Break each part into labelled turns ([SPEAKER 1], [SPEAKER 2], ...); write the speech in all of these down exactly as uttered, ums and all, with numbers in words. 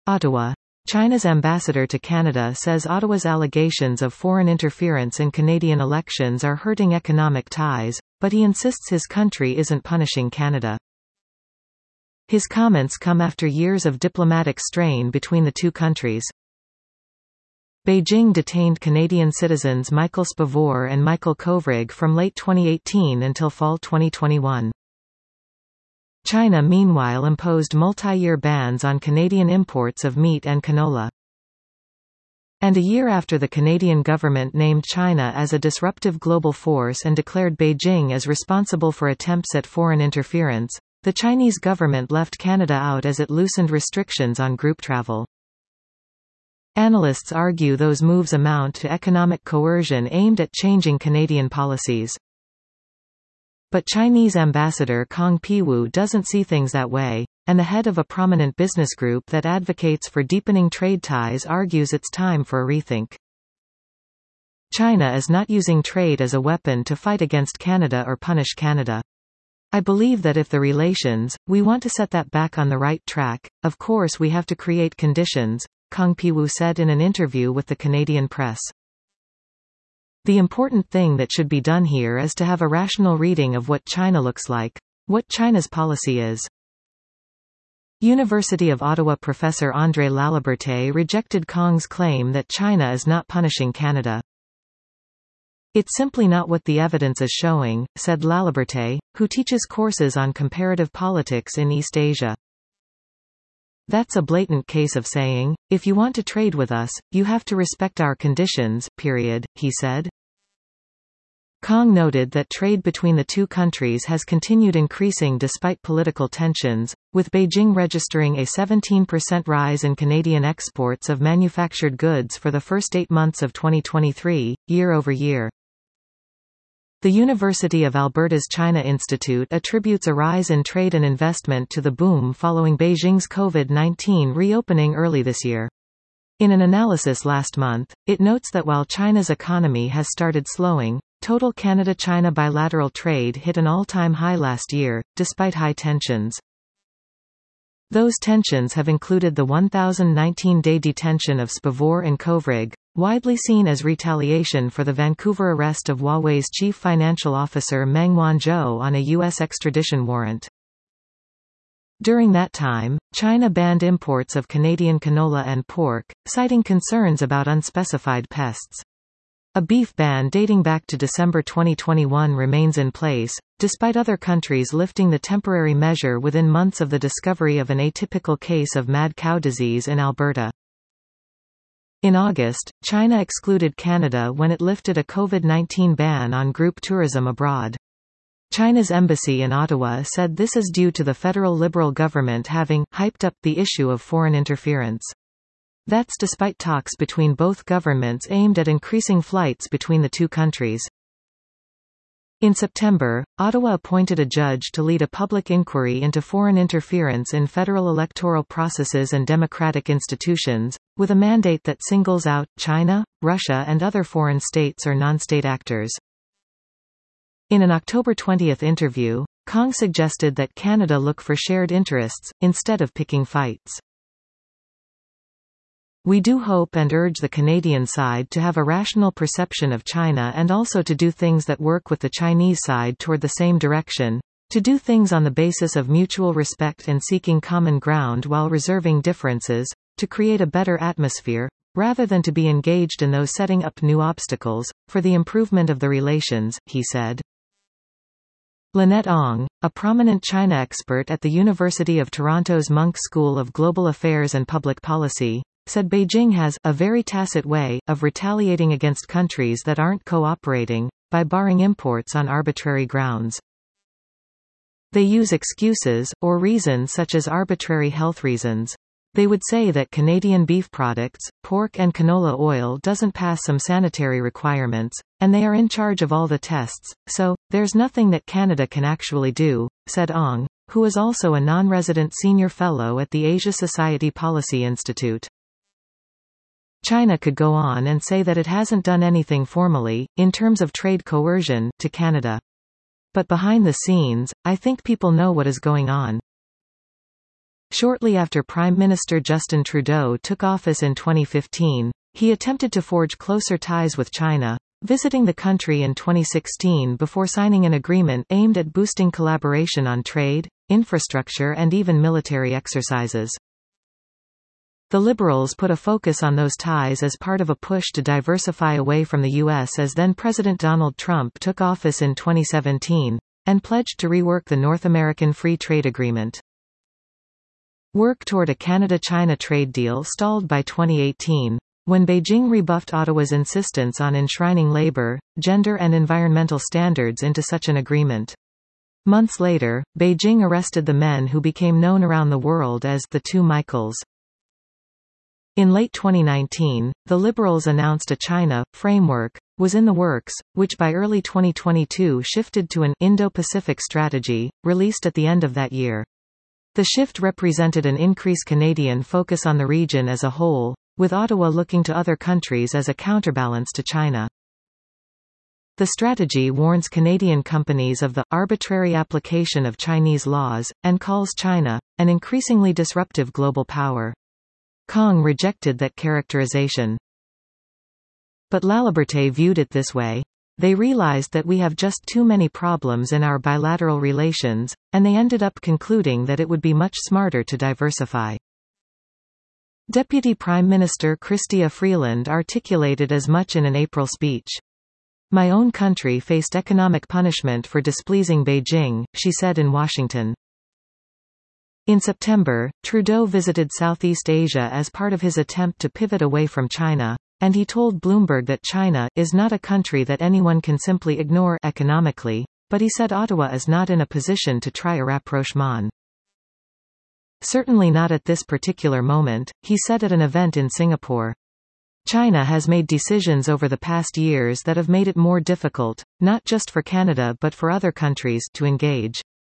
[SPEAKER 1] Ottawa. China's ambassador to Canada says Ottawa's allegations of foreign interference in Canadian elections are hurting economic ties, but he insists his country isn't punishing Canada. His comments come after years of diplomatic strain between the two countries. Beijing detained Canadian citizens Michael Spavor and Michael Kovrig from late twenty eighteen until fall twenty twenty-one. China meanwhile imposed multi-year bans on Canadian imports of meat and canola. And a year after the Canadian government named China as a disruptive global force and declared Beijing as responsible for attempts at foreign interference, the Chinese government left Canada out as it loosened restrictions on group travel. Analysts argue those moves amount to economic coercion aimed at changing Canadian policies. But Chinese ambassador Kong Piwu doesn't see things that way, and the head of a prominent business group that advocates for deepening trade ties argues it's time for a rethink. China is not using trade as a weapon to fight against Canada or punish Canada. I believe that if the relations, we want to set that back on the right track, of course we have to create conditions, Kong Piwu said in an interview with the Canadian press. The important thing that should be done here is to have a rational reading of what China looks like, what China's policy is. University of Ottawa professor André Laliberte rejected Kong's claim that China is not punishing Canada. It's simply not what the evidence is showing, said Laliberte, who teaches courses on comparative politics in East Asia. That's a blatant case of saying, if you want to trade with us, you have to respect our conditions, period, he said. Kong noted that trade between the two countries has continued increasing despite political tensions, with Beijing registering a seventeen percent rise in Canadian exports of manufactured goods for the first eight months of twenty twenty-three, year over year. The University of Alberta's China Institute attributes a rise in trade and investment to the boom following Beijing's COVID nineteen reopening early this year. In an analysis last month, it notes that while China's economy has started slowing, total Canada-China bilateral trade hit an all-time high last year, despite high tensions. Those tensions have included the one thousand nineteen day detention of Spavor and Kovrig, widely seen as retaliation for the Vancouver arrest of Huawei's chief financial officer Meng Wanzhou on a U S extradition warrant. During that time, China banned imports of Canadian canola and pork, citing concerns about unspecified pests. A beef ban dating back to December twenty twenty-one remains in place, despite other countries lifting the temporary measure within months of the discovery of an atypical case of mad cow disease in Alberta. In August, China excluded Canada when it lifted a COVID nineteen ban on group tourism abroad. China's embassy in Ottawa said this is due to the federal Liberal government having hyped up the issue of foreign interference. That's despite talks between both governments aimed at increasing flights between the two countries. In September, Ottawa appointed a judge to lead a public inquiry into foreign interference in federal electoral processes and democratic institutions, with a mandate that singles out China, Russia and other foreign states or non-state actors. In an October twentieth interview, Kong suggested that Canada look for shared interests, instead of picking fights. We do hope and urge the Canadian side to have a rational perception of China and also to do things that work with the Chinese side toward the same direction, to do things on the basis of mutual respect and seeking common ground while reserving differences, to create a better atmosphere, rather than to be engaged in those setting up new obstacles, for the improvement of the relations, he said. Lynette Ong, a prominent China expert at the University of Toronto's Munk School of Global Affairs and Public Policy, said Beijing has a very tacit way of retaliating against countries that aren't cooperating, by barring imports on arbitrary grounds. They use excuses, or reasons such as arbitrary health reasons. They would say that Canadian beef products, pork and canola oil doesn't pass some sanitary requirements, and they are in charge of all the tests, so, there's nothing that Canada can actually do, said Ong, who is also a non-resident senior fellow at the Asia Society Policy Institute. China could go on and say that it hasn't done anything formally, in terms of trade coercion, to Canada. But behind the scenes, I think people know what is going on. Shortly after Prime Minister Justin Trudeau took office in twenty fifteen, he attempted to forge closer ties with China, visiting the country in twenty sixteen before signing an agreement aimed at boosting collaboration on trade, infrastructure and even military exercises. The Liberals put a focus on those ties as part of a push to diversify away from the U S as then-President Donald Trump took office in twenty seventeen, and pledged to rework the North American Free Trade Agreement. Work toward a Canada-China trade deal stalled by twenty eighteen, when Beijing rebuffed Ottawa's insistence on enshrining labor, gender and environmental standards into such an agreement. Months later, Beijing arrested the men who became known around the world as the Two Michaels. In late twenty nineteen, the Liberals announced a China framework was in the works, which by early twenty twenty-two shifted to an Indo-Pacific strategy, released at the end of that year. The shift represented an increased Canadian focus on the region as a whole, with Ottawa looking to other countries as a counterbalance to China. The strategy warns Canadian companies of the arbitrary application of Chinese laws, and calls China an increasingly disruptive global power. Kong rejected that characterization. But Laliberte viewed it this way. They realized that we have just too many problems in our bilateral relations, and they ended up concluding that it would be much smarter to diversify. Deputy Prime Minister Chrystia Freeland articulated as much in an April speech. "My own country faced economic punishment for displeasing Beijing," she said in Washington. In September, Trudeau visited Southeast Asia as part of his attempt to pivot away from China, and he told Bloomberg that China is not a country that anyone can simply ignore economically, but he said Ottawa is not in a position to try a rapprochement. Certainly not at this particular moment, he said at an event in Singapore. China has made decisions over the past years that have made it more difficult, not just for Canada but for other countries, to engage.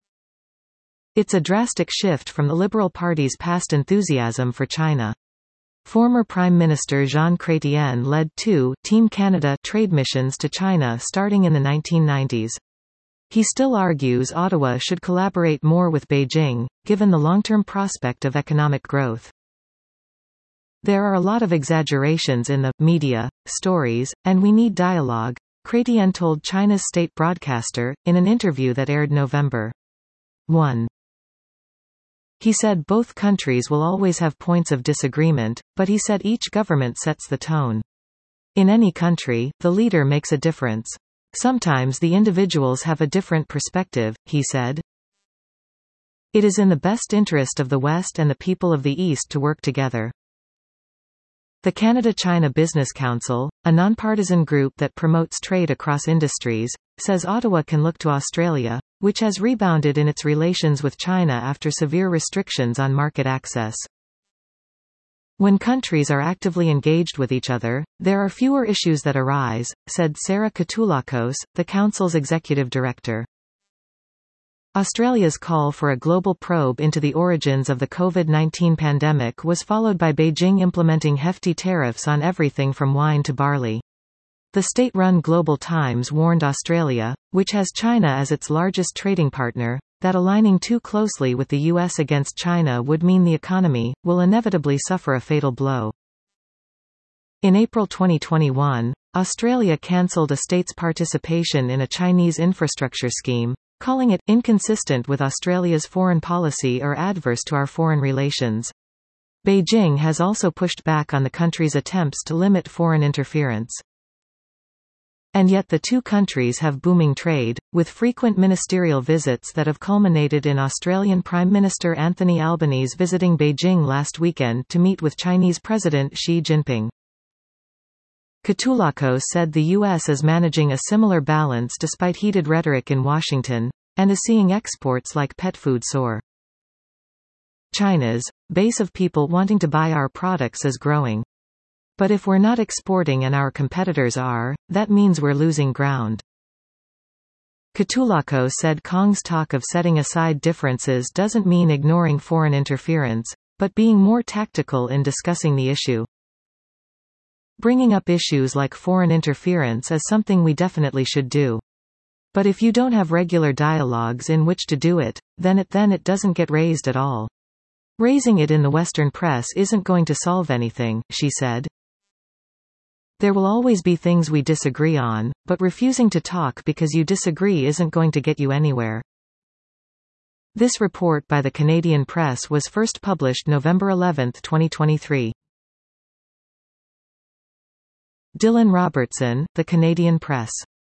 [SPEAKER 1] It's a drastic shift from the Liberal Party's past enthusiasm for China. Former Prime Minister Jean Chrétien led two Team Canada trade missions to China starting in the nineteen nineties. He still argues Ottawa should collaborate more with Beijing, given the long-term prospect of economic growth. There are a lot of exaggerations in the media stories, and we need dialogue, Chrétien told China's state broadcaster, in an interview that aired November first. He said both countries will always have points of disagreement, but he said each government sets the tone. In any country, the leader makes a difference. Sometimes the individuals have a different perspective, he said. It is in the best interest of the West and the people of the East to work together. The Canada-China Business Council, a nonpartisan group that promotes trade across industries, says Ottawa can look to Australia, which has rebounded in its relations with China after severe restrictions on market access. When countries are actively engaged with each other, there are fewer issues that arise, said Sarah Katoulakos, the Council's executive director. Australia's call for a global probe into the origins of the COVID nineteen pandemic was followed by Beijing implementing hefty tariffs on everything from wine to barley. The state-run Global Times warned Australia, which has China as its largest trading partner, that aligning too closely with the U S against China would mean the economy will inevitably suffer a fatal blow. In April twenty twenty-one, Australia cancelled a state's participation in a Chinese infrastructure scheme, calling it inconsistent with Australia's foreign policy or adverse to our foreign relations. Beijing has also pushed back on the country's attempts to limit foreign interference. And yet the two countries have booming trade, with frequent ministerial visits that have culminated in Australian Prime Minister Anthony Albanese visiting Beijing last weekend to meet with Chinese President Xi Jinping. Katoulakos said the U S is managing a similar balance despite heated rhetoric in Washington, and is seeing exports like pet food soar. China's base of people wanting to buy our products is growing. But if we're not exporting and our competitors are, that means we're losing ground. Katoulakos said Kong's talk of setting aside differences doesn't mean ignoring foreign interference, but being more tactical in discussing the issue. Bringing up issues like foreign interference is something we definitely should do. But if you don't have regular dialogues in which to do it, then it then it doesn't get raised at all. Raising it in the Western press isn't going to solve anything, she said. There will always be things we disagree on, but refusing to talk because you disagree isn't going to get you anywhere. This report by the Canadian Press was first published November eleventh twenty twenty-three. Dylan Robertson, The Canadian Press.